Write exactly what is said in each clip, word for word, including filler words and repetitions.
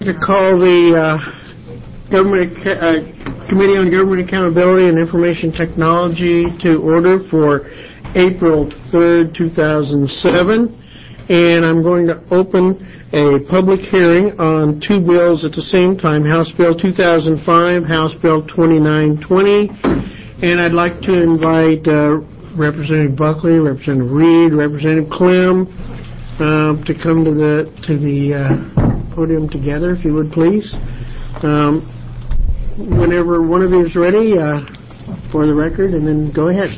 To call the uh, government uh, Committee on Government Accountability and Information Technology to order for April third, two thousand seven, and I'm going to open a public hearing on two bills at the same time, House Bill two thousand five, House Bill twenty-nine twenty, and I'd like to invite uh, Representative Buckley, Representative Reed, Representative Clem uh, to come to the to the uh, podium together, if you would, please. Um, whenever one of you is ready, uh, for the record, and then go ahead.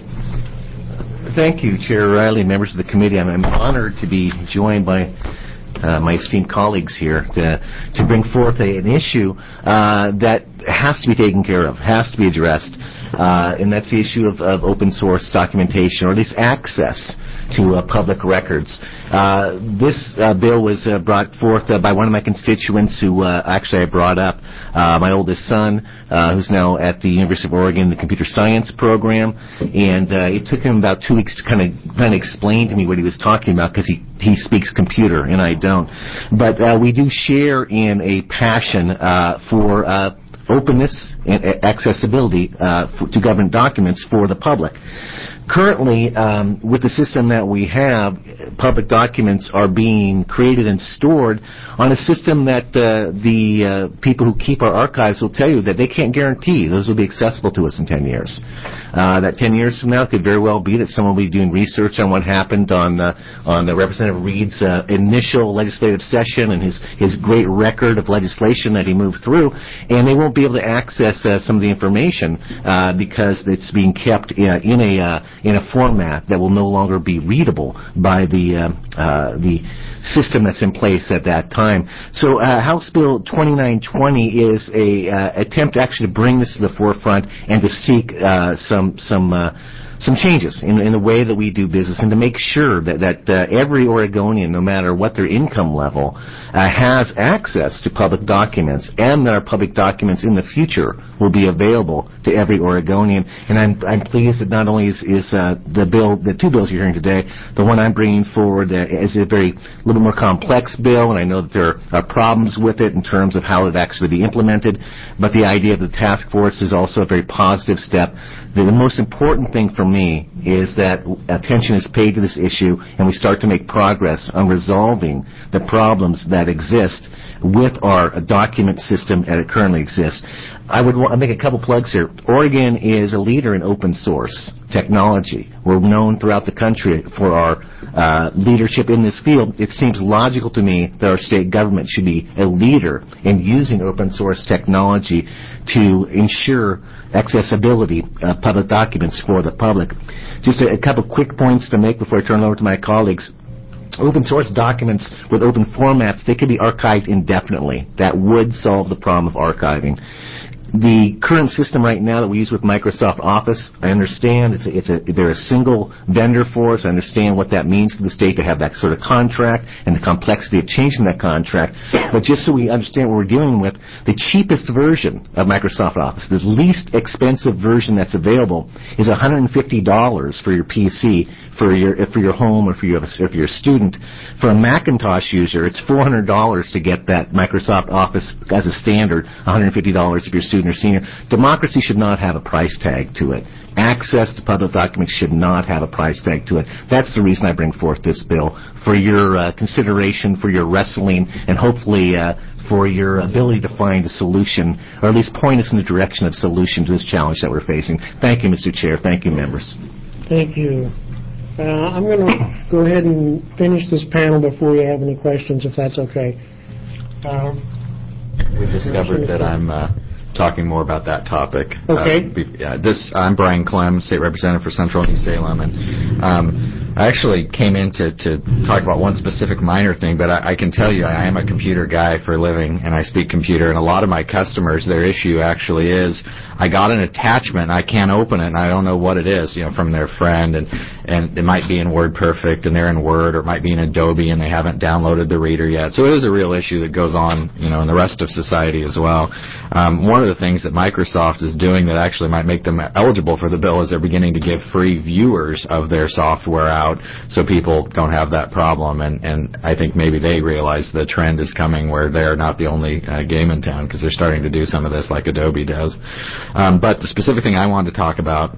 Thank you, Chair Riley, members of the committee. I'm, I'm honored to be joined by uh, my esteemed colleagues here to, to bring forth a, an issue uh, that has to be taken care of, has to be addressed, uh, and that's the issue of, of open source documentation, or at least access to uh, public records. Uh, this uh, bill was uh, brought forth uh, by one of my constituents who uh, actually I brought up, uh, my oldest son, uh, who's now at the University of Oregon, the computer science program, and uh, it took him about two weeks to kind of kind of explain to me what he was talking about, because he, he speaks computer and I don't. But uh, we do share in a passion uh, for uh, openness and accessibility uh, for, to government documents for the public. Currently, um, with the system that we have, public documents are being created and stored on a system that uh, the uh, people who keep our archives will tell you that they can't guarantee those will be accessible to us in ten years. Uh, that ten years from now, it could very well be that someone will be doing research on what happened on uh, on the Representative Reed's uh, initial legislative session and his, his great record of legislation that he moved through, and they won't be able to access uh, some of the information uh, because it's being kept in, in a uh, in a format that will no longer be readable by the uh, uh, the system that's in place at that time. So uh, House Bill twenty-nine twenty is a uh, attempt actually to bring this to the forefront and to seek uh, some some uh, some changes in, in the way that we do business, and to make sure that, that uh, every Oregonian, no matter what their income level, uh, has access to public documents, and that our public documents in the future will be available to every Oregonian. And I'm, I'm pleased that not only is, is uh, the bill, the two bills you're hearing today, the one I'm bringing forward uh, is a very little bit more complex bill, and I know that there are problems with it in terms of how it actually be implemented, but the idea of the task force is also a very positive step. The, the most important thing for me is that attention is paid to this issue, and we start to make progress on resolving the problems that exist with our document system as it currently exists. I would want to make a couple plugs here. Oregon is a leader in open source technology. We're known throughout the country for our uh, leadership in this field. It seems logical to me that our state government should be a leader in using open source technology to ensure accessibility of public documents for the public. Just a, a couple quick points to make before I turn it over to my colleagues. Open source documents with open formats, they can be archived indefinitely. That would solve the problem of archiving. The current system right now that we use with Microsoft Office, I understand it's a, it's a, they're a single vendor for us. I understand what that means for the state to have that sort of contract and the complexity of changing that contract. But just so we understand what we're dealing with, the cheapest version of Microsoft Office, the least expensive version that's available, is one hundred fifty dollars for your P C, for your for your home, or for your if you're a student. For a Macintosh user, it's four hundred dollars to get that Microsoft Office as a standard, one hundred fifty dollars if you're a student or senior. Democracy should not have a price tag to it. Access to public documents should not have a price tag to it. That's the reason I bring forth this bill, for your uh, consideration, for your wrestling, and hopefully uh, for your ability to find a solution, or at least point us in the direction of solution to this challenge that we're facing. Thank you, Mister Chair. Thank you, members. Thank you. Uh, I'm going to go ahead and finish this panel before we have any questions, if that's okay. Uh, we discovered that I'm uh, talking more about that topic. Okay. Uh, be, yeah, this I'm Brian Clem, State Representative for Central and East Salem, and um, I actually came in to, to talk about one specific minor thing, but I, I can tell you I am a computer guy for a living, and I speak computer, and a lot of my customers, their issue actually is, I got an attachment, I can't open it, and I don't know what it is, you know, from their friend, and and it might be in WordPerfect and they're in Word, or it might be in Adobe and they haven't downloaded the reader yet. So it is a real issue that goes on, you know, in the rest of society as well. Um, one of the things that Microsoft is doing that actually might make them eligible for the bill is they're beginning to give free viewers of their software out so people don't have that problem. And, and I think maybe they realize the trend is coming where they're not the only uh, game in town, because they're starting to do some of this like Adobe does. Um, but the specific thing I wanted to talk about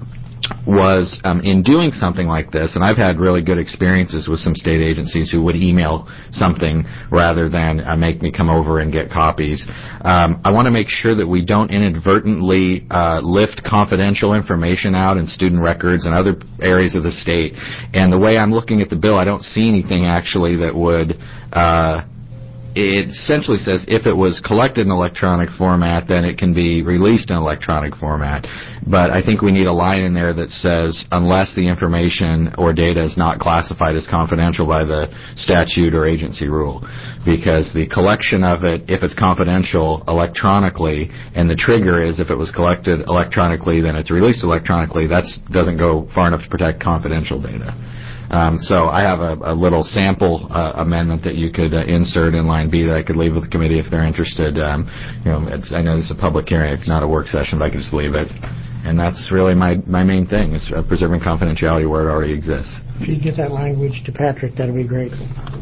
was um, in doing something like this, and I've had really good experiences with some state agencies who would email something rather than uh, make me come over and get copies. Um, I want to make sure that we don't inadvertently uh, lift confidential information out in student records and other areas of the state. And the way I'm looking at the bill, I don't see anything actually that would uh, it essentially says if it was collected in electronic format, then it can be released in electronic format. But I think we need a line in there that says unless the information or data is not classified as confidential by the statute or agency rule. Because the collection of it, if it's confidential electronically, and the trigger is if it was collected electronically, then it's released electronically, that doesn't go far enough to protect confidential data. Um, so I have a, a little sample uh, amendment that you could uh, insert in line B that I could leave with the committee if they're interested. Um, you know, it's, I know this is a public hearing, not a work session, but I could just leave it. And that's really my, my main thing, is uh, preserving confidentiality where it already exists. If you get that language to Patrick, that'd be great.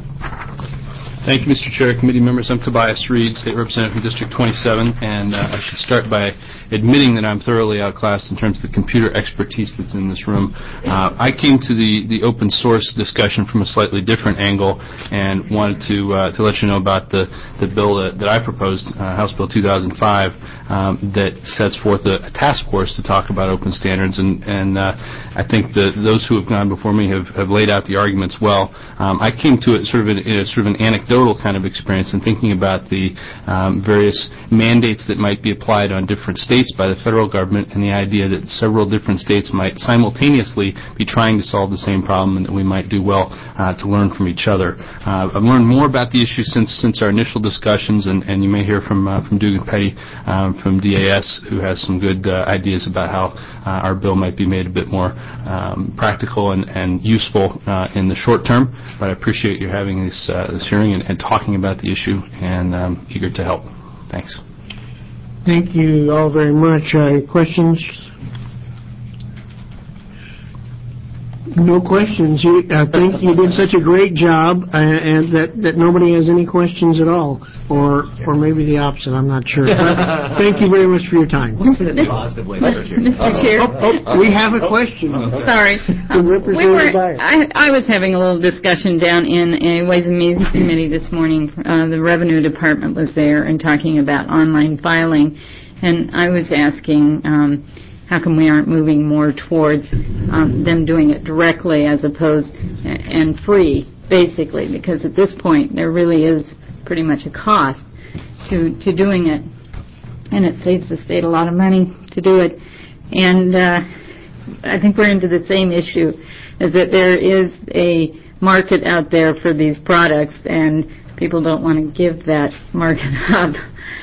Thank you, Mister Chair, committee members. I'm Tobias Reed, State Representative from District twenty-seven, and uh, I should start by admitting that I'm thoroughly outclassed in terms of the computer expertise that's in this room. Uh, I came to the, the open source discussion from a slightly different angle and wanted to uh, to let you know about the, the bill that, that I proposed, uh, House Bill two thousand five, um, that sets forth a, a task force to talk about open standards, and, and uh, I think that those who have gone before me have, have laid out the arguments well. Um, I came to it sort of in, in a sort of an anecdotal kind of experience and thinking about the um, various mandates that might be applied on different states by the federal government, and the idea that several different states might simultaneously be trying to solve the same problem, and that we might do well uh, to learn from each other. Uh, I've learned more about the issue since since our initial discussions, and, and you may hear from uh, from Dugan Petty um, from D A S, who has some good uh, ideas about how uh, our bill might be made a bit more um, practical and, and useful uh, in the short term. But I appreciate you having this, uh, this hearing and, and talking about the issue, and um, eager to help. Thanks. Thank you all very much. Uh, questions? No questions. You, I think you did such a great job, uh, and that, that nobody has any questions at all, or or maybe the opposite. I'm not sure. But thank you very much for your time. Positively, Mister Chair. Mister Chair. Oh, oh, we have a question. Sorry. From Representative Byer. I, I was having a little discussion down in a Ways and Means Committee this morning. Uh, the Revenue Department was there and talking about online filing, and I was asking um, how come we aren't moving more towards um, them doing it directly as opposed and free, basically, because at this point there really is pretty much a cost to, to doing it, and it saves the state a lot of money to do it. And uh, I think we're into the same issue, is that there is a market out there for these products, and people don't want to give that market up.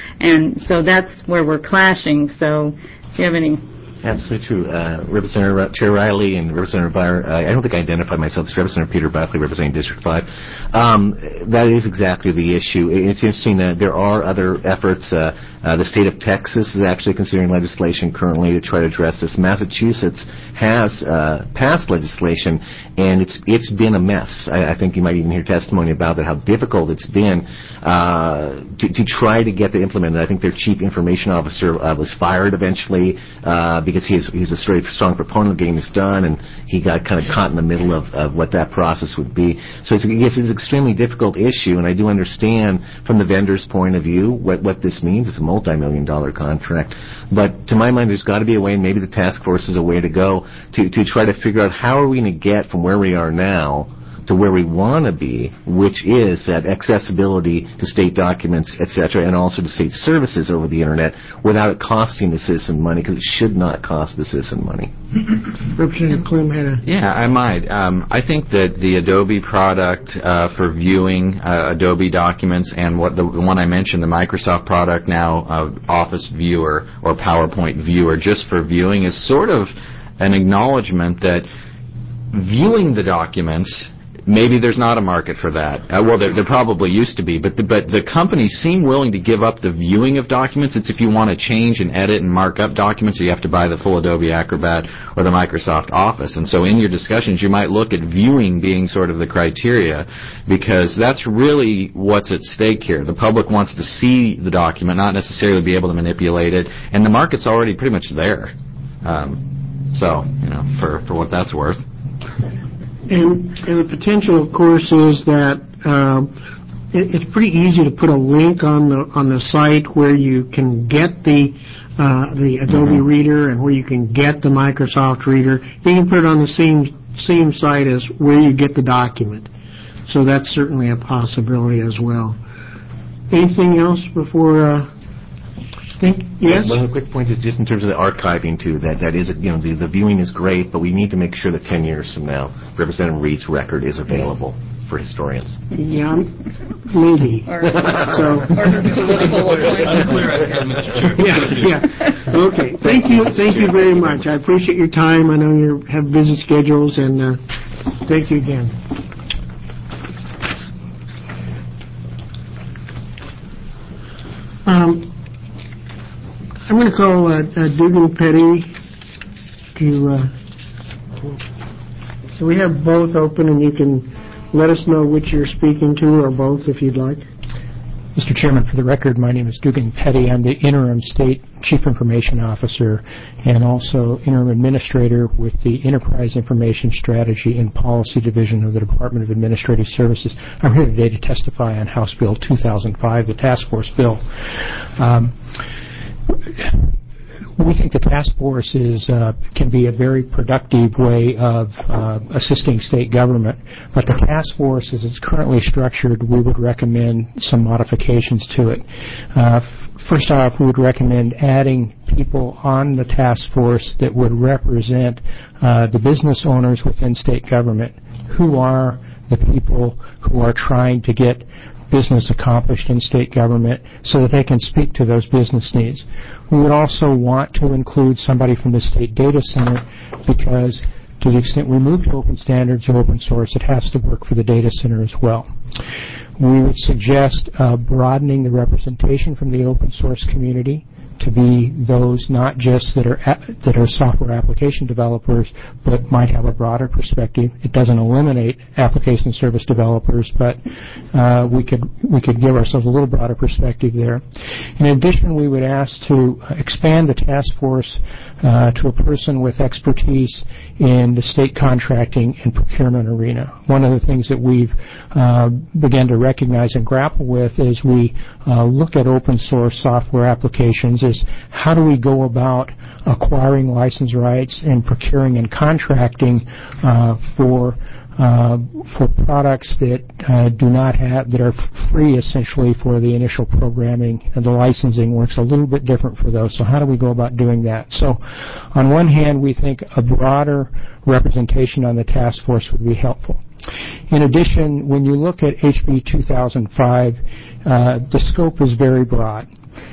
And so that's where we're clashing. So do you have any... Absolutely true. Uh, Representative Chair Riley and Representative Byer, uh, I don't think I identified myself as Representative Peter Buckley representing District five. Um, that is exactly the issue. It's interesting that there are other efforts. Uh, uh, the state of Texas is actually considering legislation currently to try to address this. Massachusetts has uh, passed legislation, and it's it's been a mess. I, I think you might even hear testimony about that, how difficult it's been uh, to, to try to get it implemented. I think their chief information officer uh, was fired eventually uh, because he's he's a very strong proponent of getting this done, and he got kind of caught in the middle of, of what that process would be. So it's, it's an extremely difficult issue, and I do understand from the vendor's point of view what, what this means. It's a multi-million dollar contract. But to my mind, there's got to be a way, and maybe the task force is a way to go, to, to try to figure out how are we going to get from where we are now to where we want to be, which is that accessibility to state documents, et cetera, and also to state services over the Internet without it costing the citizen money, because it should not cost the citizen money. Representative Clem had a... Yeah, I might. Um, I think that the Adobe product uh, for viewing uh, Adobe documents, and what the, the one I mentioned, the Microsoft product now, uh, Office Viewer or PowerPoint Viewer, just for viewing, is sort of an acknowledgement that viewing the documents, maybe there's not a market for that. Uh, well, there, there probably used to be, but the, but the companies seem willing to give up the viewing of documents. It's if you want to change and edit and mark up documents, so you have to buy the full Adobe Acrobat or the Microsoft Office. And so in your discussions, you might look at viewing being sort of the criteria, because that's really what's at stake here. The public wants to see the document, not necessarily be able to manipulate it, and the market's already pretty much there. Um, so, you know, for, for what that's worth. And, and the potential, of course, is that um, it, it's pretty easy to put a link on the on the site where you can get the uh, the Adobe mm-hmm. Reader and where you can get the Microsoft Reader. You can put it on the same same site as where you get the document. So that's certainly a possibility as well. Anything else before? Uh, Think, yes? One of the quick points is just in terms of the archiving, too. That that is, you know, the, the viewing is great, but we need to make sure that ten years from now, Representative Reed's record is available for historians. Yeah, maybe. Or, so. or political appointment. Yeah, yeah. Okay. Thank you. Thank you very much. I appreciate your time. I know you have busy schedules, and uh, thank you again. Um. I'm going to call uh, uh, Dugan Petty to, uh, so we have both open, and you can let us know which you're speaking to, or both if you'd like. Mister Chairman, for the record, my name is Dugan Petty. I'm the Interim State Chief Information Officer and also Interim Administrator with the Enterprise Information Strategy and Policy Division of the Department of Administrative Services. I'm here today to testify on House Bill two thousand five, the Task Force Bill. Um, We think the task force is, uh, can be a very productive way of uh, assisting state government, but the task force, as it's currently structured, we would recommend some modifications to it. Uh, first off, we would recommend adding people on the task force that would represent uh, the business owners within state government. Who are the people who are trying to get business accomplished in state government so that they can speak to those business needs. We would also want to include somebody from the State Data Center, because to the extent we move to open standards or open source, it has to work for the data center as well. We would suggest uh, broadening the representation from the open source community to be those not just that are a- that are software application developers, but might have a broader perspective. It doesn't eliminate application service developers, but uh, we could we could give ourselves a little broader perspective there. In addition, we would ask to expand the task force uh, to a person with expertise in the state contracting and procurement arena. One of the things that we've uh, begun to recognize and grapple with as we uh, look at open source software applications is how do we go about acquiring license rights and procuring and contracting uh, for uh, for products that uh, do not have that are free essentially for the initial programming, and the licensing works a little bit different for those. So how do we go about doing that? So on one hand, we think a broader representation on the task force would be helpful. In addition, when you look at H B two thousand five, uh, the scope is very broad,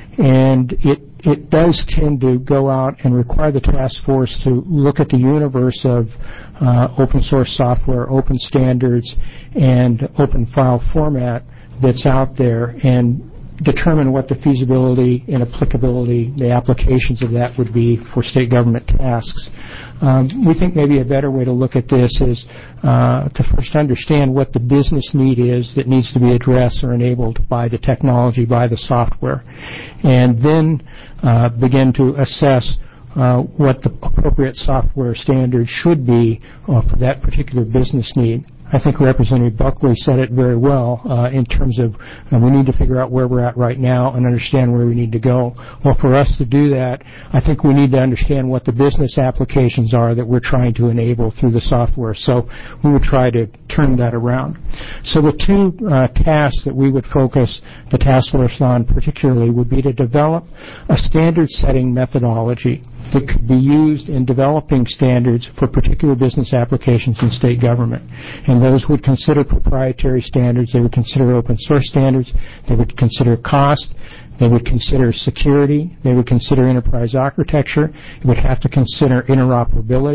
and it it does tend to go out and require the task force to look at the universe of uh, open source software, open standards, and open file format that's out there, and determine what the feasibility and applicability, the applications of that would be for state government tasks. Um, we think maybe a better way to look at this is uh, to first understand what the business need is that needs to be addressed or enabled by the technology, by the software, and then uh, begin to assess uh, what the appropriate software standards should be uh, for that particular business need. I think Representative Buckley said it very well uh, in terms of uh, we need to figure out where we're at right now and understand where we need to go. Well, for us to do that, I think we need to understand what the business applications are that we're trying to enable through the software. So we would try to turn that around. So the two uh, tasks that we would focus the task force on particularly would be to develop a standard-setting methodology that could be used in developing standards for particular business applications in state government. And those would consider proprietary standards, they would consider open source standards, they would consider cost, they would consider security, they would consider enterprise architecture, it would have to consider interoperability.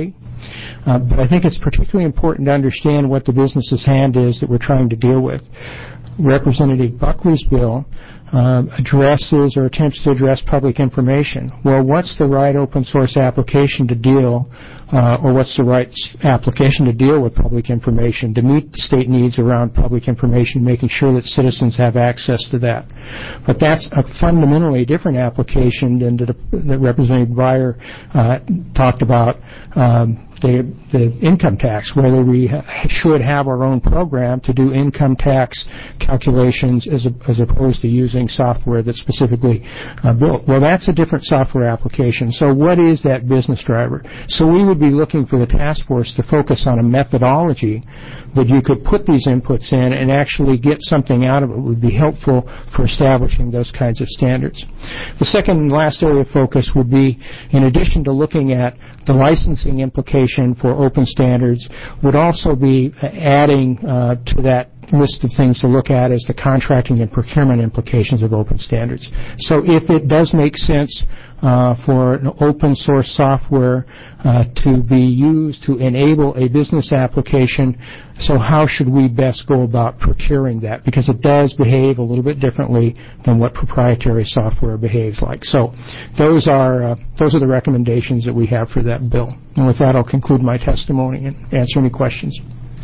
Uh, but I think it's particularly important to understand what the business's hand is that we're trying to deal with. Representative Buckley's bill um, addresses or attempts to address public information. Well, what's the right open source application to deal, uh, or what's the right application to deal with public information to meet state needs around public information, making sure that citizens have access to that? But that's a fundamentally different application than the, that Representative Breyer uh, talked about. Um, The, the income tax, whether we ha- should have our own program to do income tax calculations as, a, as opposed to using software that's specifically uh, built. Well, that's a different software application. So what is that business driver? So we would be looking for the task force to focus on a methodology that you could put these inputs in and actually get something out of it would be helpful for establishing those kinds of standards. The second and last area of focus would be, in addition to looking at the licensing implication for open standards, would also be adding uh, to that list of things to look at is the contracting and procurement implications of open standards. So if it does make sense uh, for an open source software uh, to be used to enable a business application, so how should we best go about procuring that? Because it does behave a little bit differently than what proprietary software behaves like. So those are uh, those are the recommendations that we have for that bill. And with that, I'll conclude my testimony and answer any questions.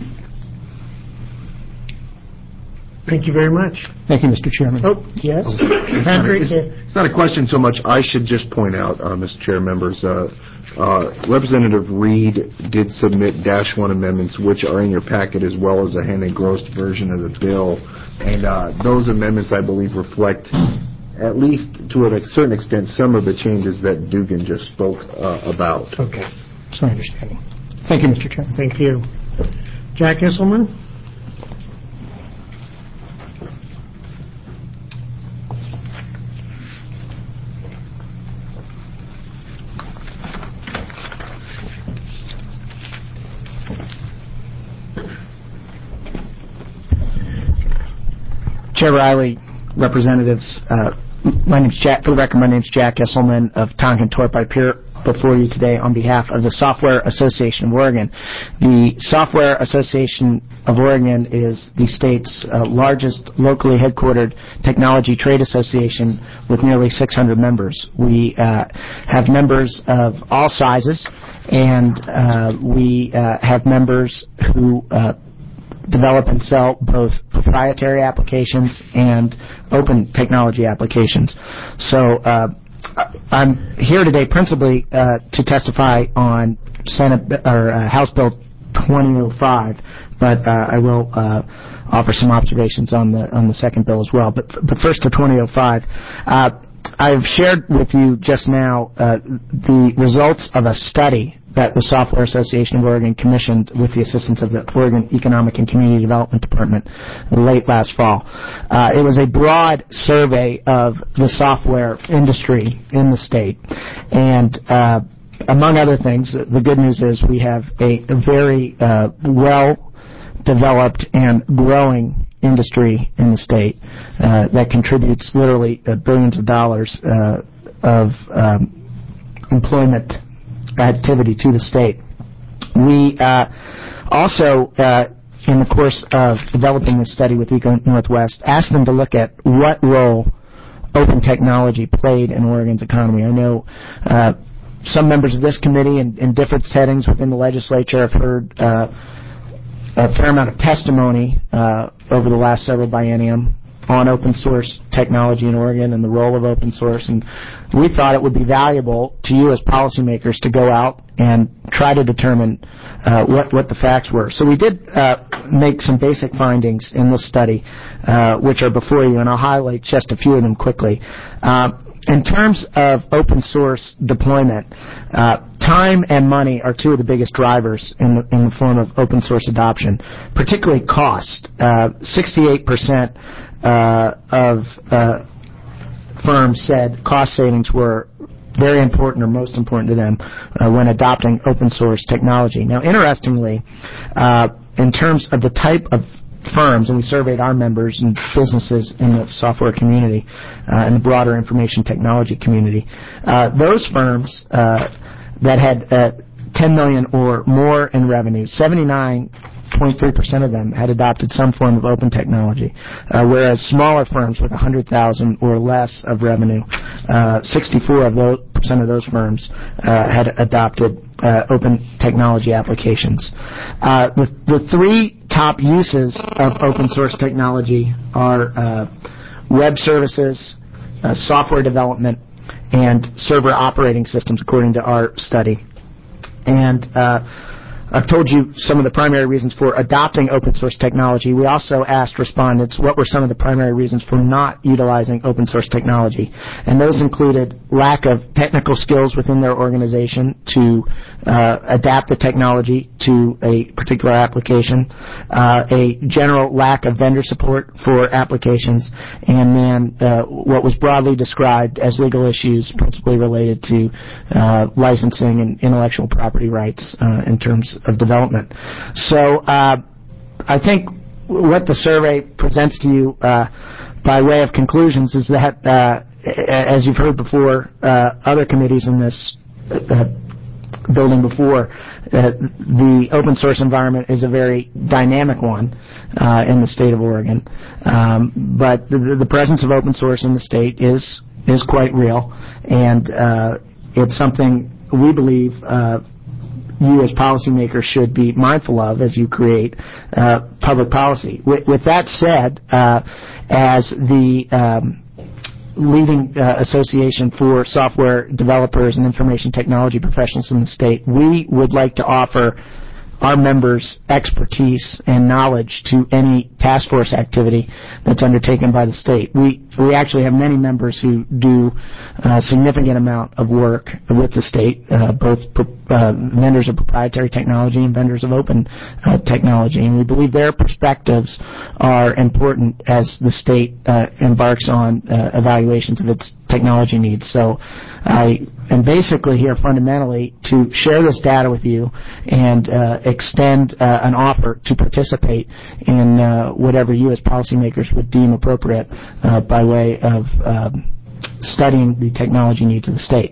Thank you very much. Thank you, Mister Chairman. Oh, yes. It's not, a, it's, it's not a question so much. I should just point out, uh, Mister Chair, members, uh, uh, Representative Reed did submit dash one amendments, which are in your packet, as well as a hand-engrossed version of the bill. And uh, those amendments, I believe, reflect, at least to a certain extent, some of the changes that Dugan just spoke uh, about. Okay. That's my understanding. Thank you, Mister Chairman. Thank you. Jack Isselman? Chair Riley, representatives, uh, my name's Jack, for the record, my name's Jack Isselman of Tonkin Torp. I appear before you today on behalf of the Software Association of Oregon. The Software Association of Oregon is the state's uh, largest locally headquartered technology trade association with nearly six hundred members. We uh, have members of all sizes, and uh, we uh, have members who uh, develop and sell both proprietary applications and open technology applications. So uh, I'm here today principally uh, to testify on Senate or uh, House Bill twenty oh five, but uh, I will uh, offer some observations on the on the second bill as well. But but first to twenty oh five. Uh, I've shared with you just now uh, the results of a study that the Software Association of Oregon commissioned with the assistance of the Oregon Economic and Community Development Department late last fall. Uh, it was a broad survey of the software industry in the state, and uh, among other things, the good news is we have a, a very uh, well-developed and growing industry in the state uh, that contributes literally uh, billions of dollars uh, of um, employment activity to the state. We uh, also, uh, in the course of developing this study with Eco Northwest, asked them to look at what role open technology played in Oregon's economy. I know uh, some members of this committee in, in different settings within the legislature have heard uh, a fair amount of testimony uh, over the last several biennium on open source technology in Oregon and the role of open source, and we thought it would be valuable to you as policymakers to go out and try to determine uh, what, what the facts were. So we did uh, make some basic findings in this study, uh, which are before you, and I'll highlight just a few of them quickly. Uh, in terms of open source deployment, uh, time and money are two of the biggest drivers in the, in the form of open source adoption, particularly cost. Uh, sixty-eight percent Uh, of uh, firms said cost savings were very important or most important to them uh, when adopting open source technology. Now, interestingly, uh, in terms of the type of firms, and we surveyed our members and businesses in the software community uh, and the broader information technology community, uh, those firms uh, that had uh, ten million dollars or more in revenue, seventy-nine point three percent of them had adopted some form of open technology, uh, whereas smaller firms with one hundred thousand dollars or less of revenue, uh, sixty-four of those percent of those firms uh, had adopted uh, open technology applications. Uh, the, the three top uses of open source technology are uh, web services, uh, software development, and server operating systems, according to our study. And uh, I've told you some of the primary reasons for adopting open source technology. We also asked respondents what were some of the primary reasons for not utilizing open source technology. And those included lack of technical skills within their organization to uh, adapt the technology to a particular application, uh, a general lack of vendor support for applications, and then uh, what was broadly described as legal issues principally related to uh, licensing and intellectual property rights uh, in terms of development. So uh, I think what the survey presents to you uh, by way of conclusions is that, uh, as you've heard before, uh, other committees in this uh, building before, uh, the open source environment is a very dynamic one uh, in the state of Oregon. Um, but the, the presence of open source in the state is is quite real, and uh, it's something we believe uh, you as policymakers should be mindful of as you create uh, public policy. With, with that said, uh, as the um, leading uh, association for software developers and information technology professionals in the state, we would like to offer our members' expertise and knowledge to any task force activity that's undertaken by the state. We we actually have many members who do a significant amount of work with the state, uh, both uh, vendors of proprietary technology and vendors of open uh, technology, and we believe their perspectives are important as the state uh, embarks on uh, evaluations of its technology needs. So I am basically here fundamentally to share this data with you and uh, extend uh, an offer to participate in uh, whatever you as policymakers would deem appropriate uh, by way of um, studying the technology needs of the state.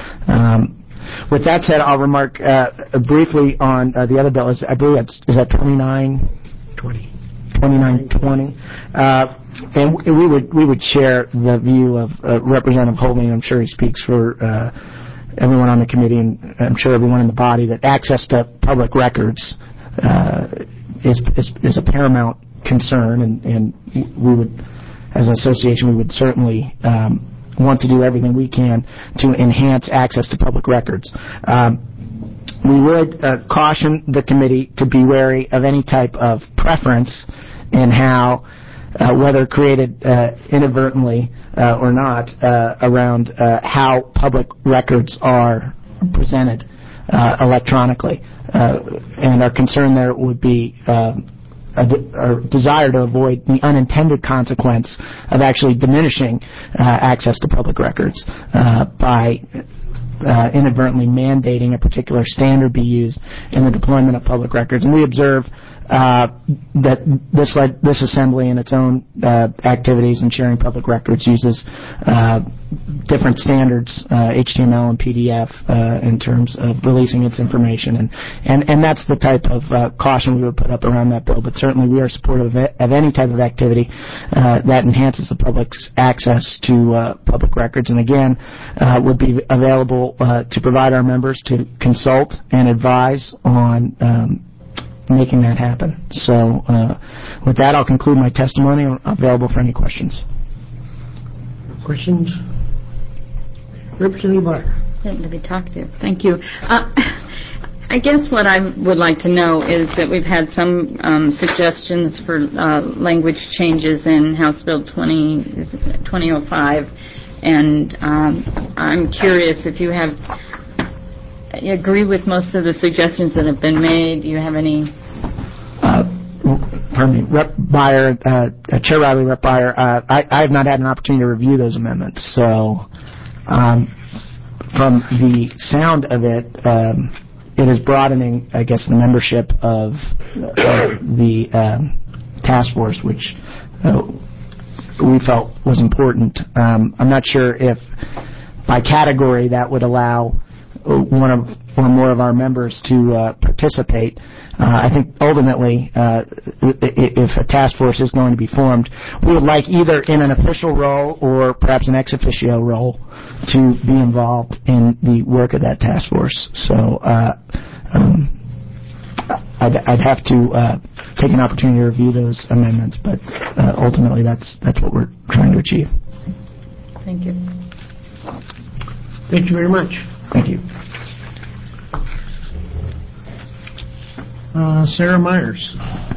Um, with that said, I'll remark uh, briefly on uh, the other bill. Is, I believe that's, is that twenty-nine twenty? twenty-nine twenty. Uh, and we would we would share the view of uh, Representative Holding. I'm sure he speaks for uh, everyone on the committee, and I'm sure everyone in the body, that access to public records uh, is, is is a paramount concern, and, and we would, as an association, we would certainly um, want to do everything we can to enhance access to public records. Um, we would uh, caution the committee to be wary of any type of preference in how, uh, whether created uh, inadvertently uh, or not, uh, around uh, how public records are presented uh, electronically. Uh, and our concern there would be uh, a de- our desire to avoid the unintended consequence of actually diminishing uh, access to public records uh, by Uh, inadvertently mandating a particular standard be used in the deployment of public records. And we observe uh, that this led, this assembly in its own uh, activities in sharing public records uses uh, different standards, uh, H T M L and P D F, uh, in terms of releasing its information. And, and, and that's the type of uh, caution we would put up around that bill. But certainly we are supportive of, it, of any type of activity uh, that enhances the public's access to uh, public records. And again, uh, would be available Uh, to provide our members to consult and advise on um, making that happen. So uh, with that, I'll conclude my testimony. I'm available for any questions. Questions? Representative Byer. To be talked to. Thank you. Uh, I guess what I would like to know is that we've had some um, suggestions for uh, language changes in House Bill twenty oh five. And um, I'm curious if you have you agree with most of the suggestions that have been made. Do you have any? Uh, pardon me, Rep Byer, uh, Chair Riley, Rep Byer. Uh, I, I have not had an opportunity to review those amendments, so um, from the sound of it, um, it is broadening, I guess, the membership of uh, the um, task force, which. Uh, we felt was important. Um, I'm not sure if by category that would allow one of or more of our members to uh, participate. Uh, I think ultimately, uh, if a task force is going to be formed, we would like either in an official role or perhaps an ex officio role to be involved in the work of that task force. So uh, um, I'd, I'd have to uh, take an opportunity to review those amendments, but uh, ultimately that's that's what we're trying to achieve. Thank you. Thank you very much. Thank you. Uh, Sarah Myers.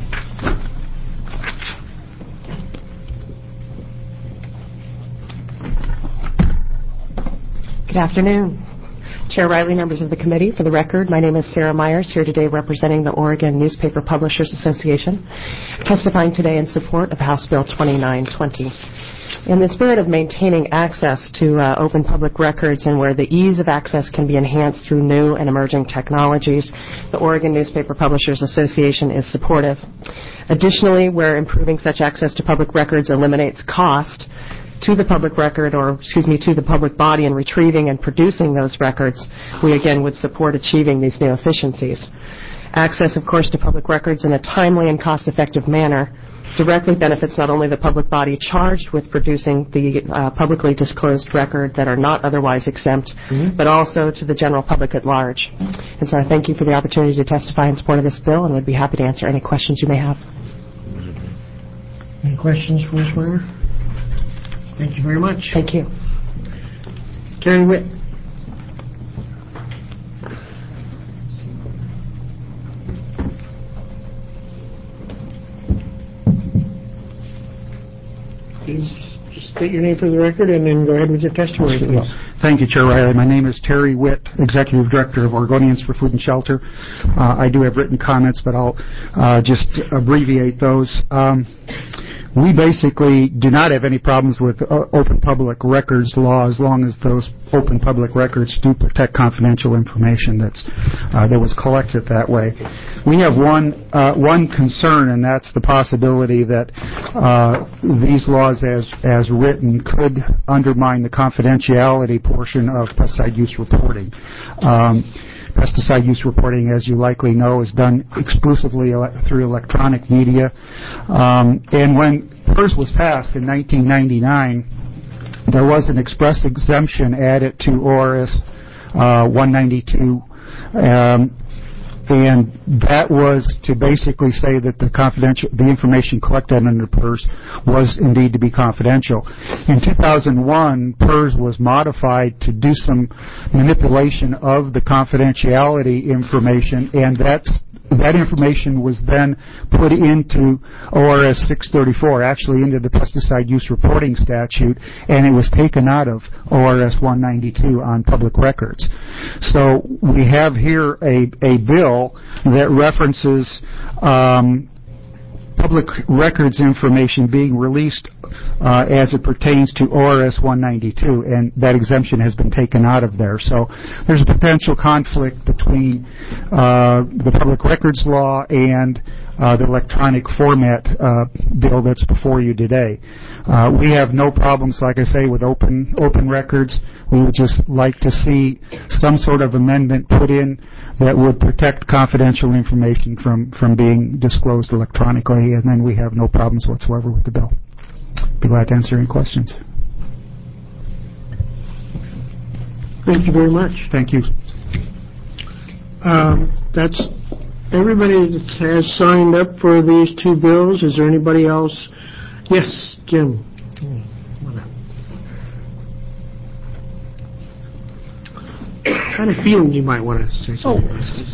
Good afternoon. Chair Riley, members of the committee. For the record, my name is Sarah Myers, here today representing the Oregon Newspaper Publishers Association, testifying today in support of House Bill twenty-nine twenty. In the spirit of maintaining access to uh, open public records and where the ease of access can be enhanced through new and emerging technologies, the Oregon Newspaper Publishers Association is supportive. Additionally, where improving such access to public records eliminates cost to the public record, or excuse me, to the public body in retrieving and producing those records, we again would support achieving these new efficiencies. Access, of course, to public records in a timely and cost-effective manner directly benefits not only the public body charged with producing the uh, publicly disclosed record that are not otherwise exempt, mm-hmm. but also to the general public at large. And so I thank you for the opportunity to testify in support of this bill and would be happy to answer any questions you may have. Any questions for Miz Meyer? Thank you very much. Thank you. Terry Witt. Just state your name for the record and then go ahead with your testimony, please. Thank you, Chair Riley. My name is Terry Witt, Executive Director of Oregonians for Food and Shelter. Uh, I do have written comments, but I'll uh, just abbreviate those. Um, we basically do not have any problems with uh, open public records law as long as those open public records do protect confidential information that's uh, that was collected that way. We have one uh, one concern, and that's the possibility that uh, these laws, as as written, could undermine the confidentiality portion of pesticide use reporting. Um, Pesticide use reporting, as you likely know, is done exclusively ele- through electronic media. Um, and when PERS was passed in nineteen ninety-nine, there was an express exemption added to O R S uh, one ninety-two, um, and that was to basically say that the confidential, the information collected under PERS was indeed to be confidential. In two thousand one, PERS was modified to do some manipulation of the confidentiality information, and that's that information was then put into O R S six thirty-four, actually into the pesticide use reporting statute, and it was taken out of O R S one ninety-two on public records. So we have here a, a bill that references um, public records information being released uh, as it pertains to O R S one ninety-two, and that exemption has been taken out of there. So there's a potential conflict between uh, the public records law and uh, the electronic format uh, bill that's before you today. Uh, we have no problems, like I say, with open open records. We would just like to see some sort of amendment put in that would protect confidential information from, from being disclosed electronically, and then we have no problems whatsoever with the bill. Be glad to answer any questions. Thank you very much. Thank you. Um, that's everybody that has signed up for these two bills. Is there anybody else? Yes, Jim. I had a feeling you might want to say something. Oh.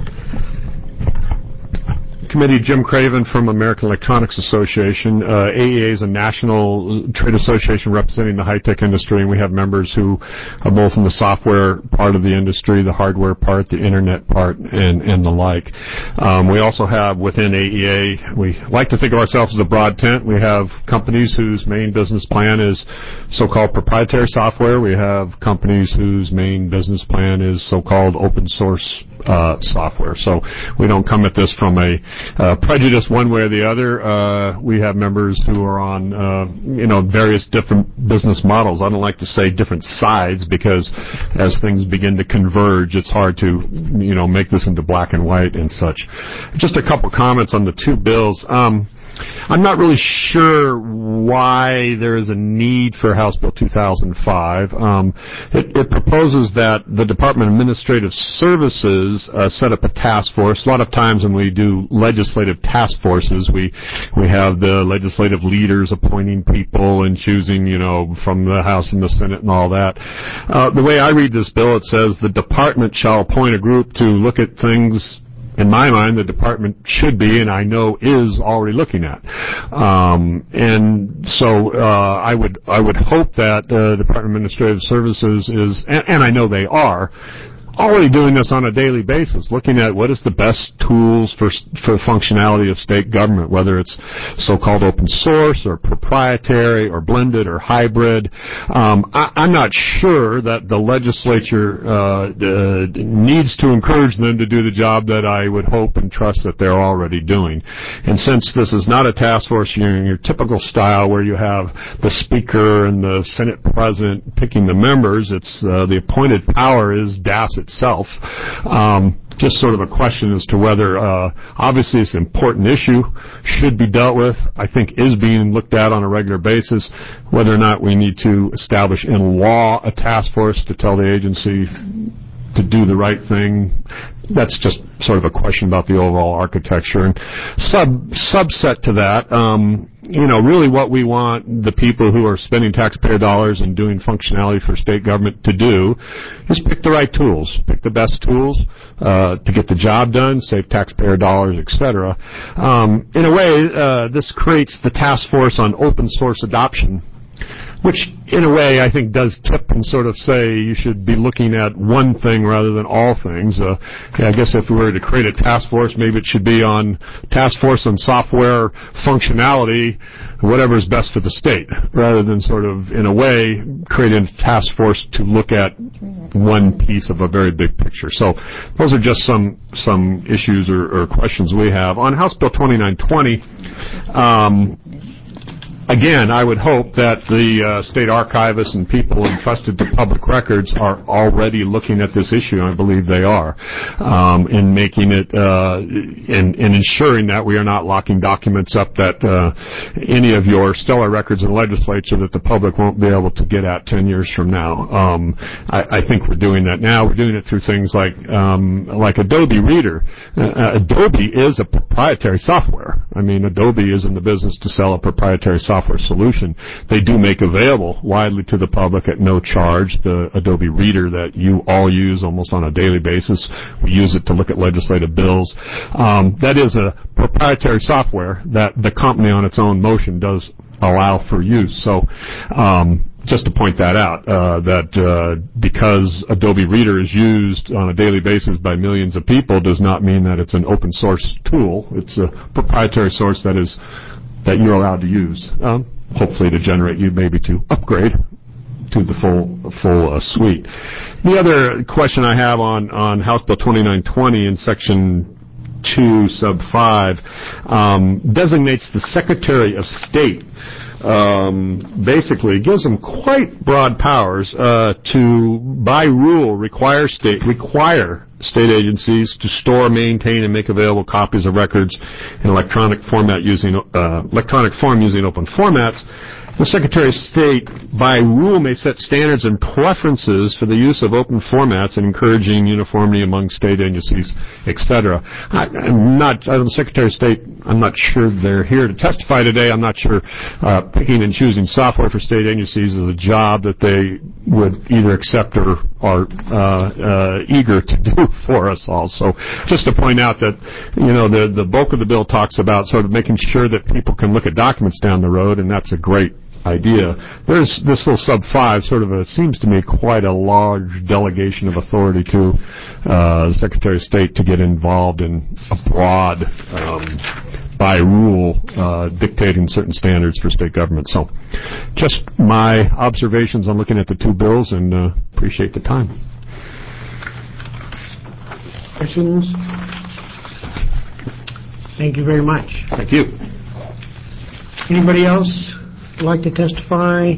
Committee, Jim Craven from American Electronics Association. Uh, A E A is a national trade association representing the high-tech industry, and we have members who are both in the software part of the industry, the hardware part, the internet part, and, and the like. Um, we also have within A E A, we like to think of ourselves as a broad tent. We have companies whose main business plan is so-called proprietary software. We have companies whose main business plan is so-called open source uh, software. So we don't come at this from a uh, prejudice one way or the other. Uh, we have members who are on, uh, you know, various different business models. I don't like to say different sides because as things begin to converge, it's hard to, you know, make this into black and white and such. Just a couple comments on the two bills. Um, I'm not really sure why there is a need for House Bill two thousand five. Um, it, it proposes that the Department of Administrative Services uh, set up a task force. A lot of times when we do legislative task forces, we we have the legislative leaders appointing people and choosing, you know, from the House and the Senate and all that. Uh, the way I read this bill, it says the department shall appoint a group to look at things. In my mind, the department should be, and I know is already looking at. Um, and so uh, I would I would hope that the uh, Department of Administrative Services is, and, and I know they are, already doing this on a daily basis, looking at what is the best tools for for functionality of state government, whether it's so-called open source or proprietary or blended or hybrid. Um, I, I'm not sure that the legislature uh, uh, needs to encourage them to do the job that I would hope and trust that they're already doing. And since this is not a task force, you're in your typical style where you have the Speaker and the Senate President picking the members, it's uh, the appointed power is D A S itself. Um, just sort of a question as to whether, uh, obviously it's an important issue, should be dealt with, I think is being looked at on a regular basis, whether or not we need to establish in law a task force to tell the agency to do the right thing. That's just sort of a question about the overall architecture. And sub subset to that, um, you know, really what we want the people who are spending taxpayer dollars and doing functionality for state government to do is pick the right tools, pick the best tools uh, to get the job done, save taxpayer dollars, et cetera. Um, in a way, uh, this creates the task force on open source adoption, which in a way I think does tip and sort of say you should be looking at one thing rather than all things. Uh, I guess if we were to create a task force, maybe it should be on task force on software functionality, whatever is best for the state, rather than sort of, in a way, creating a task force to look at one piece of a very big picture. So those are just some some issues or, or questions we have. On House Bill twenty-nine twenty, um, again, I would hope that the uh, state archivists and people entrusted to public records are already looking at this issue, and I believe they are, um, in making it, uh, in, in ensuring that we are not locking documents up that uh, any of your stellar records in the legislature that the public won't be able to get at ten years from now. Um, I, I think we're doing that now. We're doing it through things like um, like Adobe Reader. Uh, Adobe is a proprietary software. I mean, Adobe is in the business to sell a proprietary software. software solution. They do make available widely to the public at no charge the Adobe Reader that you all use almost on a daily basis. We use it to look at legislative bills. Um, that is a proprietary software that the company on its own motion does allow for use. So um, just to point that out, uh, that uh, because Adobe Reader is used on a daily basis by millions of people does not mean that it's an open source tool. It's a proprietary source that is that you're allowed to use, um, hopefully to generate you maybe to upgrade to the full full uh, suite. The other question I have on, on House Bill twenty-nine twenty in Section two, Sub five, um, designates the Secretary of State. Um, basically gives them quite broad powers uh, to, by rule, require state require state agencies to store, maintain, and make available copies of records in electronic format using uh, electronic form using open formats. The Secretary of State, by rule, may set standards and preferences for the use of open formats and encouraging uniformity among state agencies, et cetera. I, I'm not, uh, the Secretary of State, I'm not sure they're here to testify today. I'm not sure uh, picking and choosing software for state agencies is a job that they would either accept or are uh, uh, eager to do for us all. So just to point out that, you know, the, the bulk of the bill talks about sort of making sure that people can look at documents down the road, and that's a great idea. There's this little sub five, sort of a, seems to me quite a large delegation of authority to uh, the Secretary of State to get involved in a broad, um, by rule, uh, dictating certain standards for state government. So just my observations on looking at the two bills, and uh, appreciate the time. Questions? Thank you very much. Thank you. Anybody else like to testify?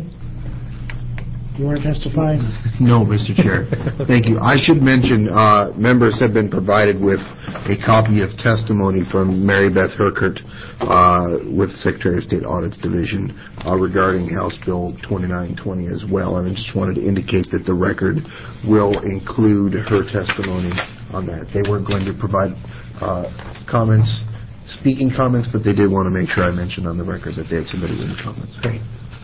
You want to testify? No, Mister Chair. Thank you. I should mention, uh, members have been provided with a copy of testimony from Mary Beth Herkert uh, with the Secretary of State Audits Division uh, regarding House Bill twenty-nine twenty as well, and I just wanted to indicate that the record will include her testimony on that. They weren't going to provide uh, comments, speaking comments, but they did want to make sure I mentioned on the record that they had submitted any comments. Great.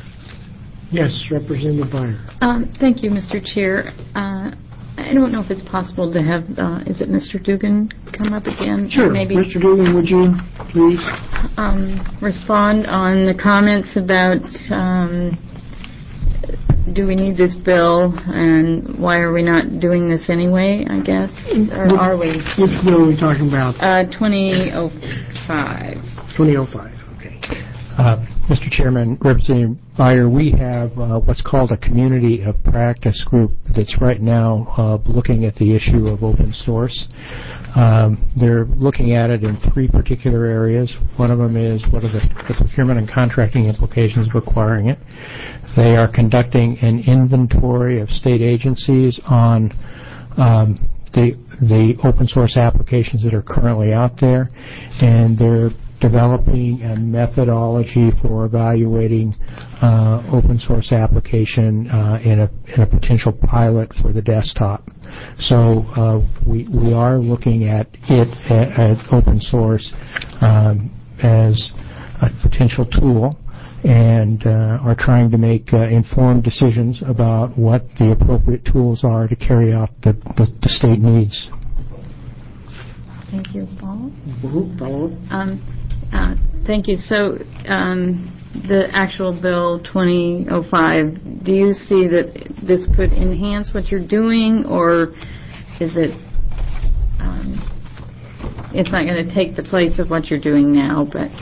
Yes, Representative Byer. Um, thank you, Mister Chair. Uh, I don't know if it's possible to have, uh, is it Mister Dugan come up again? Sure. Maybe, Mister Dugan, would you please um, respond on the comments about um, do we need this bill and why are we not doing this anyway, I guess? Or are we? Which bill are we talking about? Uh, twenty oh five. twenty oh five, okay. Uh, Mister Chairman, Representative Byer, we have uh, what's called a community of practice group that's right now uh, looking at the issue of open source. Um, they're looking at it in three particular areas. One of them is what are the, the procurement and contracting implications of acquiring it. They are conducting an inventory of state agencies on um, the the open source applications that are currently out there, and they're developing a methodology for evaluating uh, open source application uh, in a in a potential pilot for the desktop. So uh, we we are looking at it at, at open source um, as a potential tool, and uh, are trying to make uh, informed decisions about what the appropriate tools are to carry out the, the, the state needs. Thank you, Paul. Mm-hmm. Follow up. Um, uh, thank you. So um, the actual bill twenty oh five, do you see that this could enhance what you're doing, or is it um, it's not going to take the place of what you're doing now? But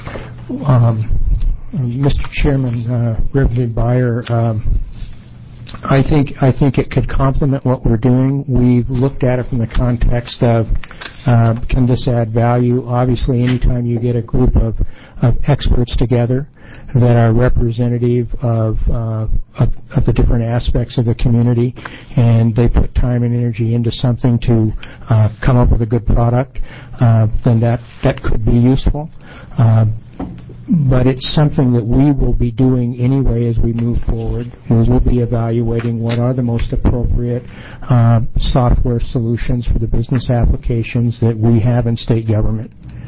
um, Mister Chairman, uh, Representative Byer, um, I think I think it could complement what we're doing. We've looked at it from the context of uh, can this add value? Obviously, anytime you get a group of, of experts together that are representative of, uh, of of the different aspects of the community, and they put time and energy into something to uh, come up with a good product, uh, then that that could be useful. Uh, But it's something that we will be doing anyway as we move forward. We will be evaluating what are the most appropriate uh, software solutions for the business applications that we have in state government.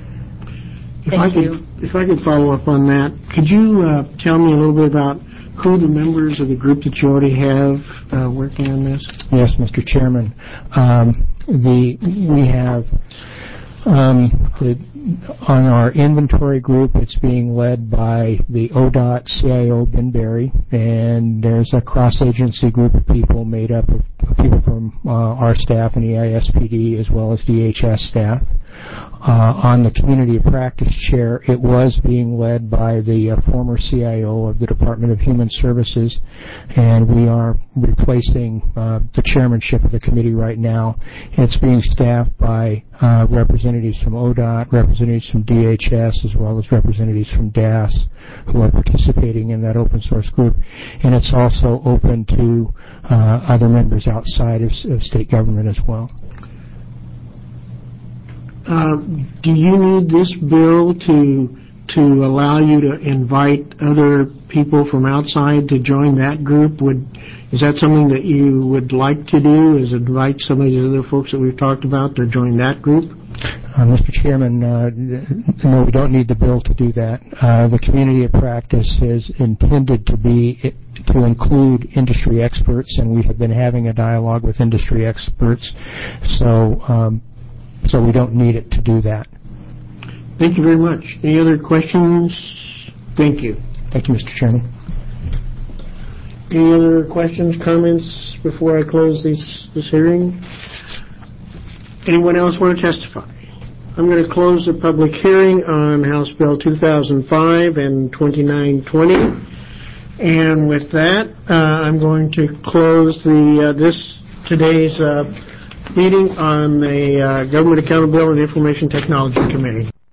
If Thank I could, you. If I could follow up on that, could you uh, tell me a little bit about who the members of the group that you already have uh, working on this? Yes, Mister Chairman. Um, the we have um, the on our inventory group, it's being led by the O D O T C I O Ben Berry, and there's a cross-agency group of people made up of people from uh, our staff and E I S P D as well as D H S staff. Uh, on the community of practice chair, it was being led by the uh, former C I O of the Department of Human Services, and we are replacing uh, the chairmanship of the committee right now. It's being staffed by uh, representatives from O D O T, representatives from D H S, as well as representatives from D A S who are participating in that open source group. And it's also open to uh, other members outside of, of state government as well. Uh, do you need this bill to to allow you to invite other people from outside to join that group? Would is that something that you would like to do? Is invite some of these other folks that we've talked about to join that group? Uh, Mister Chairman, uh, no, we don't need the bill to do that. Uh, the community of practice is intended to be to include industry experts, and we have been having a dialogue with industry experts. So. Um, So we don't need it to do that. Thank you very much. Any other questions? Thank you. Thank you, Mister Chairman. Any other questions, comments before I close this, this hearing? Anyone else want to testify? I'm going to close the public hearing on House Bill two thousand five and twenty-nine twenty. And with that, uh, I'm going to close the uh, this today's uh, meeting on the uh, Government Accountability and Information Technology Committee.